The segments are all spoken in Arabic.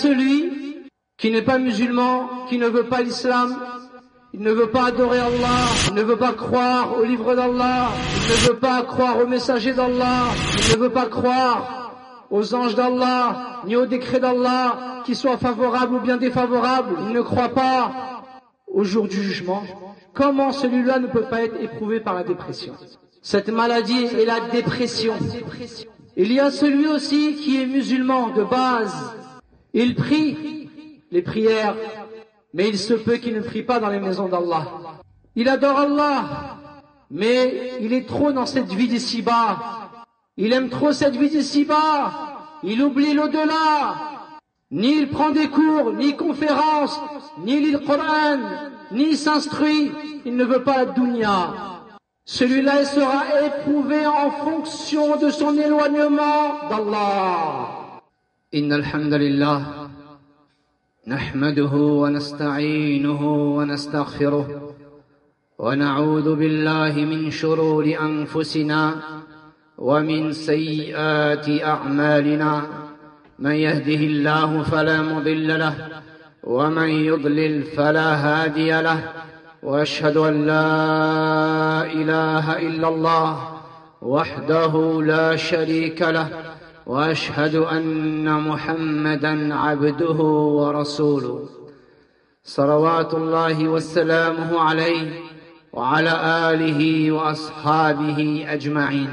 celui qui n'est pas musulman, qui ne veut pas l'islam, il ne veut pas adorer Allah, il ne veut pas croire au livre d'Allah, il ne veut pas croire aux messagers d'Allah, il ne veut pas croire aux anges d'Allah, ni aux décrets d'Allah, qu'ils soient favorables ou bien défavorables, il ne croit pas au jour du jugement. Comment celui-là ne peut pas être éprouvé par la dépression? Cette maladie est la dépression. Il y a celui aussi qui est musulman de base. Il prie les prières, mais il se peut qu'il ne prie pas dans les maisons d'Allah. Il adore Allah, mais il est trop dans cette vie d'ici-bas. Il aime trop cette vie d'ici-bas. Il oublie l'au-delà. Ni il prend des cours, ni conférences, ni lit le Coran, ni il s'instruit. Il ne veut pas la dunya. Celui-là sera éprouvé en fonction de son éloignement d'Allah. Innal hamdalillah. نحمده ونستعينه ونستغفره ونعوذ بالله من شرور أنفسنا ومن سيئات أعمالنا من يهده الله فلا مضل له ومن يضلل فلا هادي له وأشهد أن لا إله إلا الله وحده لا شريك له وأشهد أن محمدًا عبده ورسوله صلوات الله وسلامه عليه وعلى آله وأصحابه أجمعين.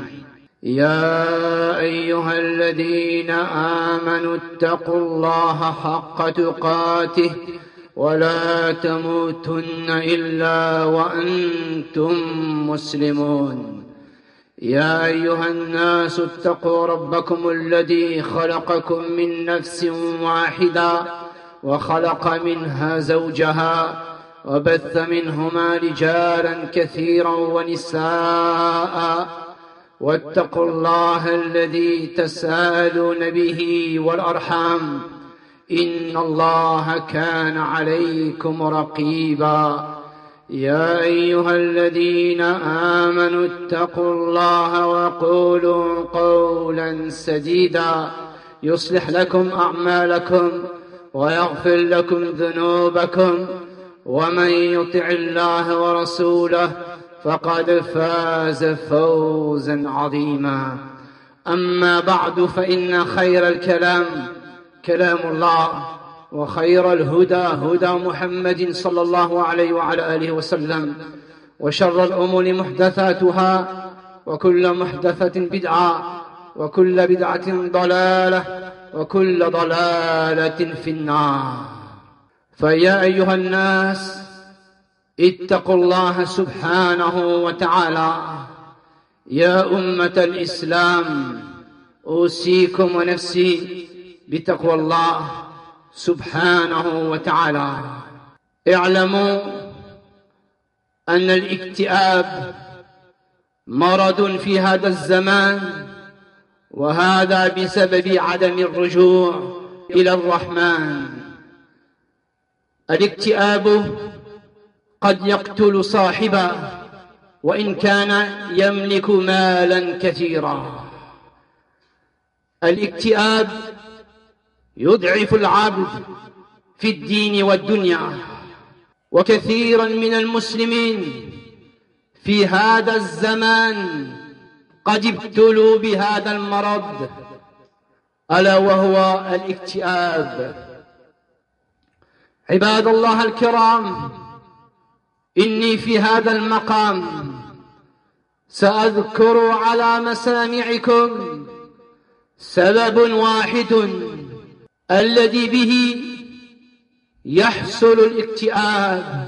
يا أيها الذين آمنوا اتقوا الله حق تقاته ولا تموتن إلا وأنتم مسلمون. يا أيها الناس اتقوا ربكم الذي خلقكم من نفس واحدة وخلق منها زوجها وبث منهما رجالا كثيرا ونساء واتقوا الله الذي تساءلون به والأرحام إن الله كان عليكم رقيبا. يا أيها الذين آمنوا اتقوا الله وقولوا قولا سديدا يصلح لكم أعمالكم ويغفر لكم ذنوبكم ومن يطع الله ورسوله فقد فاز فوزا عظيما. أما بعد فإن خير الكلام كلام الله وخير الهدى هدى محمد صلى الله عليه وعلى آله وسلم وشر الأمور محدثاتها وكل محدثة بدعة وكل بدعة ضلالة وكل ضلالة في النار. فيا أيها الناس اتقوا الله سبحانه وتعالى. يا أمة الإسلام أوصيكم ونفسي بتقوى الله سبحانه وتعالى. اعلموا أن الاكتئاب مرض في هذا الزمان، وهذا بسبب عدم الرجوع إلى الرحمن. الاكتئاب قد يقتل صاحبه وإن كان يملك مالا كثيرا. الاكتئاب يضعف العبد في الدين والدنيا، وكثيرا من المسلمين في هذا الزمان قد ابتلوا بهذا المرض ألا وهو الاكتئاب. عباد الله الكرام، إني في هذا المقام سأذكر على مسامعكم سبب واحد الذي به يحصل الاكتئاب.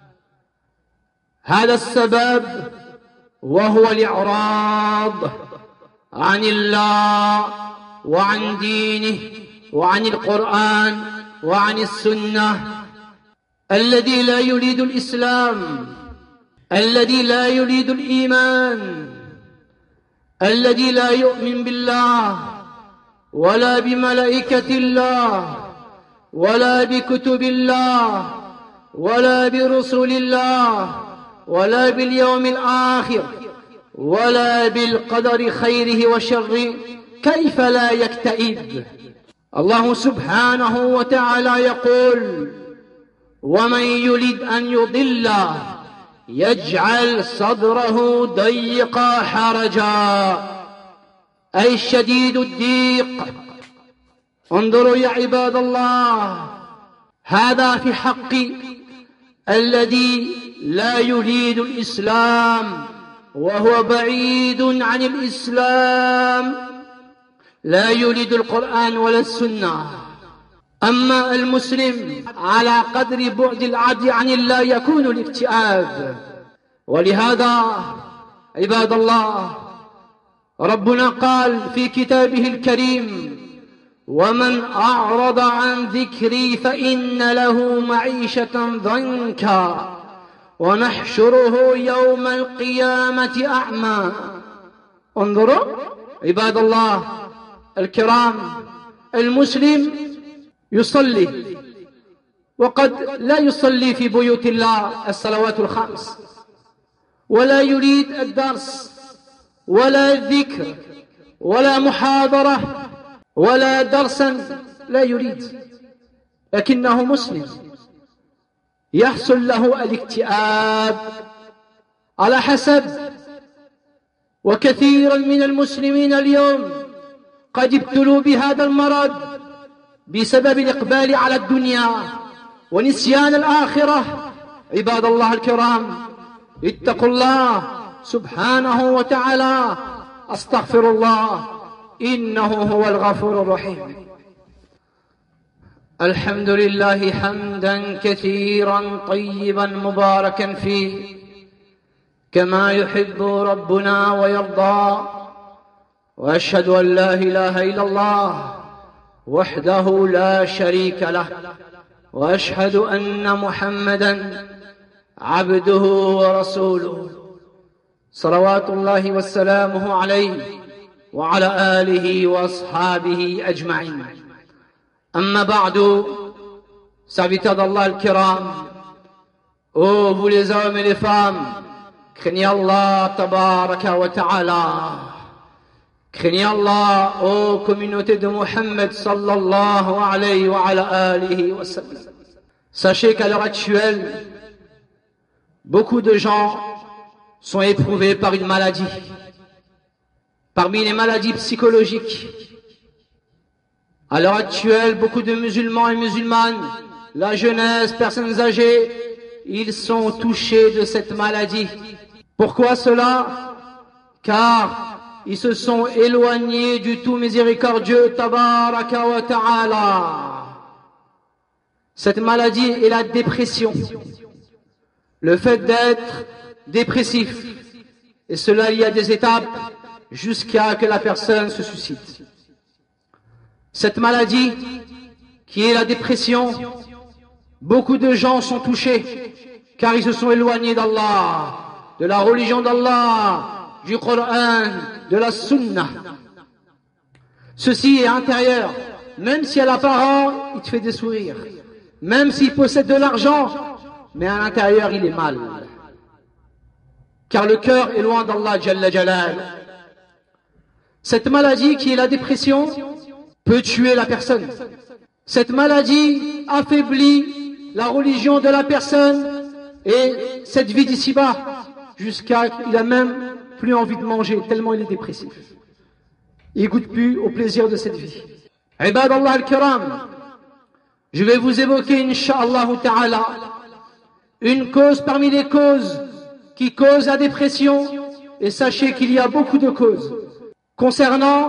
هذا السبب وهو الإعراض عن الله وعن دينه وعن القرآن وعن السنة. الذي لا يريد الإسلام، الذي لا يريد الإيمان، الذي لا يؤمن بالله ولا بملائكة الله ولا بكتب الله ولا برسل الله ولا باليوم الآخر ولا بالقدر خيره وشره، كيف لا يكتئب؟ الله سبحانه وتعالى يقول ومن يريد أن يضل يجعل صدره ضيقا حرجا أي شديد الضيق. انظروا يا عباد الله، هذا في حق الذي لا يريد الإسلام وهو بعيد عن الإسلام، لا يريد القرآن ولا السنة. أما المسلم على قدر بعد العبد عن الله يكون الاكتئاب. ولهذا عباد الله ربنا قال في كتابه الكريم ومن أعرض عن ذكري فإن له معيشة ضنكا ونحشره يوم القيامة أعمى. انظروا عباد الله الكرام، المسلم يصلي وقد لا يصلي في بيوت الله الصلوات الخمس، ولا يريد الدرس ولا الذكر ولا محاضرة ولا درسا، لا يريد، لكنه مسلم. يحصل له الاكتئاب على حسب. وكثيرا من المسلمين اليوم قد ابتلوا بهذا المرض بسبب الإقبال على الدنيا ونسيان الآخرة. عباد الله الكرام اتقوا الله سبحانه وتعالى. أستغفر الله إنه هو الغفور الرحيم. الحمد لله حمدا كثيرا طيبا مباركا فيه كما يحب ربنا ويرضى. وأشهد أن لا إله إلا الله وحده لا شريك له، وأشهد أن محمدا عبده ورسوله صلوات الله وسلامه عليه وعلى آله وأصحابه أجمعين. أما بعد، serviteurs d'Allah al-Kiram, ô vous les hommes et les femmes, craignez Allah tabaraka wa ta'ala. Craignez Allah, ô communauté de Muhammad sallallahu alayhi wa ala alihi wa sallam. Sachez qu'à l'heure actuelle, beaucoup de gens sont éprouvés par une maladie. Parmi les maladies psychologiques, à l'heure actuelle, beaucoup de musulmans et musulmanes, la jeunesse, personnes âgées, ils sont touchés de cette maladie. Pourquoi cela? Car ils se sont éloignés du tout miséricordieux tabaraka wa ta'ala. Cette maladie est la dépression, le fait d'être dépressif, et cela il y a des étapes jusqu'à que la personne se suicide. Cette maladie qui est la dépression, beaucoup de gens sont touchés car ils se sont éloignés d'Allah, de la religion d'Allah, du Coran, de la Sunna. Ceci est intérieur. Même si à l'apparent il te fait des sourires, même s'il possède de l'argent, mais à l'intérieur il est mal. Car le cœur est loin d'Allah Jalla Jalal. Cette maladie qui est la dépression peut tuer la personne. Cette maladie affaiblit la religion de la personne et cette vie d'ici-bas, jusqu'à qu'il a même plus envie de manger, tellement il est dépressif. Il goûte plus au plaisir de cette vie. Ibad Allah al-Kiram, je vais vous évoquer, Inch'Allah ta'ala, une cause parmi les causes qui causent la dépression, et sachez qu'il y a beaucoup de causes. Concernant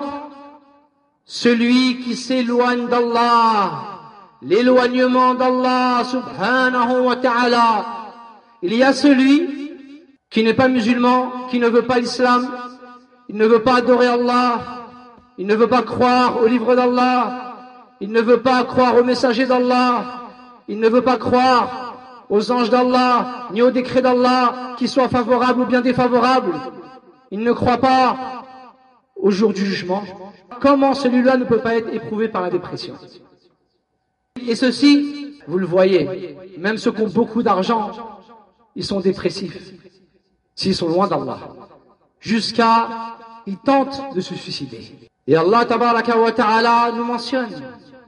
celui qui s'éloigne d'Allah, l'éloignement d'Allah subhanahu wa ta'ala, il y a celui qui n'est pas musulman, qui ne veut pas l'islam, il ne veut pas adorer Allah, il ne veut pas croire au livre d'Allah, il ne veut pas croire au messager d'Allah, il ne veut pas croire aux anges d'Allah, ni aux décrets d'Allah, qu'ils soient favorables ou bien défavorables. Il ne croit pas au jour du jugement. Comment celui-là ne peut pas être éprouvé par la dépression? Et ceci, vous le voyez, même ceux qui ont beaucoup d'argent, ils sont dépressifs, s'ils sont loin d'Allah, jusqu'à ils tentent de se suicider. Et Allah tabaraka wa ta'ala nous mentionne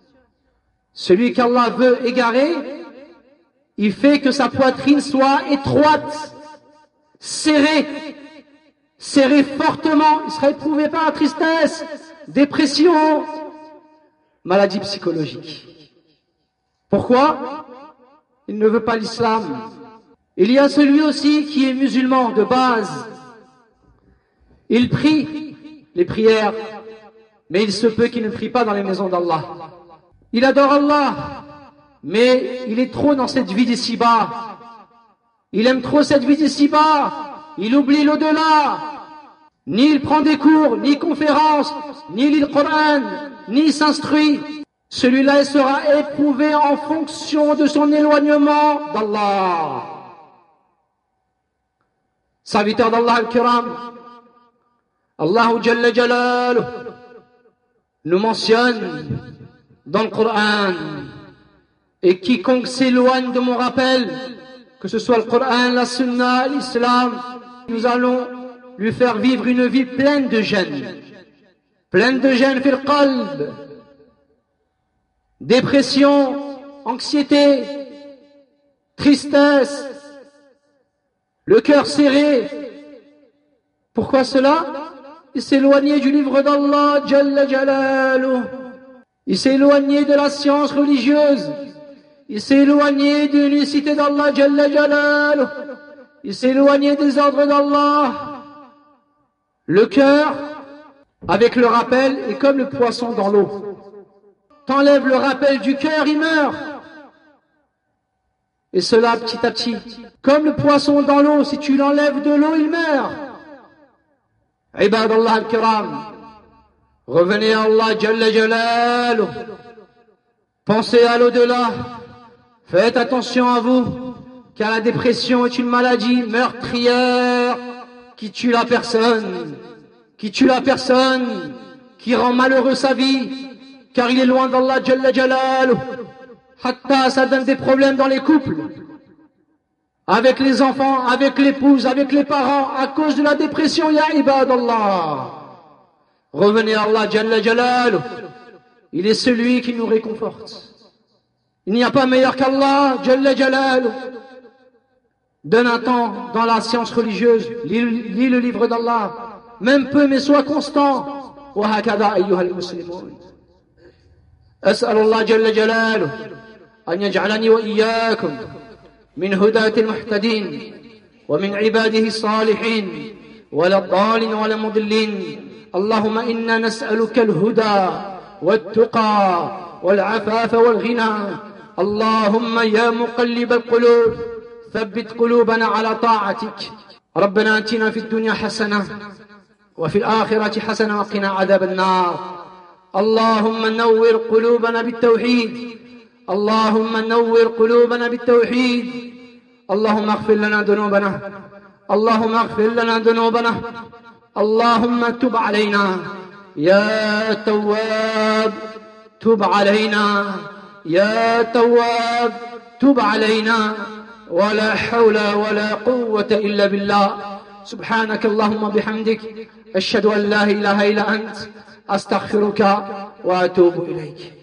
Celui qu'Allah veut égarer, il fait que sa poitrine soit étroite, serrée fortement. Il sera éprouvé par la tristesse, dépression, maladie psychologique. Pourquoi? Il ne veut pas l'islam. Il y a celui aussi qui est musulman de base. Il prie les prières, mais il se peut qu'il ne prie pas dans les maisons d'Allah. Il adore Allah, mais il est trop dans cette vie d'ici-bas. Il aime trop cette vie d'ici-bas. Il oublie l'au-delà. Ni il prend des cours, ni conférences, ni lit le Coran, ni s'instruit. Celui-là sera éprouvé en fonction de son éloignement d'Allah. Serviteur d'Allah al-Kiram, Allahu Jalla Jalaluh nous mentionne dans le Coran, et quiconque s'éloigne de mon rappel, que ce soit le Coran, la Sunna, l'Islam, nous allons lui faire vivre une vie pleine de gêne fil qalb, dépression, anxiété, tristesse, le cœur serré. Pourquoi cela? Il s'est éloigné du livre d'Allah Jalla Jalaluh. Il s'est éloigné de la science religieuse. Il s'est éloigné de l'unicité d'Allah Jalla Jalaluh. Il s'est éloigné des ordres d'Allah. Le cœur, avec le rappel, est comme le poisson dans l'eau. T'enlèves le rappel du cœur, il meurt. Et cela petit à petit. Comme le poisson dans l'eau, si tu l'enlèves de l'eau, il meurt. Ibadallah al-Kiram, revenez à Allah Jalla Jalaluh. Pensez à l'au-delà. Faites attention à vous, car la dépression est une maladie meurtrière qui tue la personne, qui rend malheureux sa vie, car il est loin d'Allah Jalla Jalaluh. Hatta, ça donne des problèmes dans les couples, avec les enfants, avec l'épouse, avec les parents, à cause de la dépression, ya ibadallah. Revenez à Allah Jalla Jalaluh. Il est celui qui nous réconforte. Il n'y a pas meilleur qu'Allah Jalla Jalaluh. Donne un temps dans la science religieuse, lis le livre d'Allah, même peu mais sois constant. Wa hakada ayyuha al-muslimun. أسأل الله جل جلاله أن يجعلني وإياكم من هداة المهتدين ومن عباده الصالحين ولا الضالين ولا المضلين. اللهم إنا نسألك الهدى والتقى والعفاف والغنى. اللهم يا مقلب القلوب ثبت قلوبنا على طاعتك. ربنا آتنا في الدنيا حسنة وفي الآخرة حسنة وقنا عذاب النار. اللهم نور قلوبنا بالتوحيد. اللهم نور قلوبنا بالتوحيد. اللهم اغفر لنا ذنوبنا. اللهم اغفر لنا ذنوبنا. اللهم تب علينا يا تواب. تب علينا يا تواب. تب علينا. ولا حول ولا قوة إلا بالله. سبحانك اللهم بحمدك أشهد أن لا إله إلا أنت أستغفرك وأتوب إليك.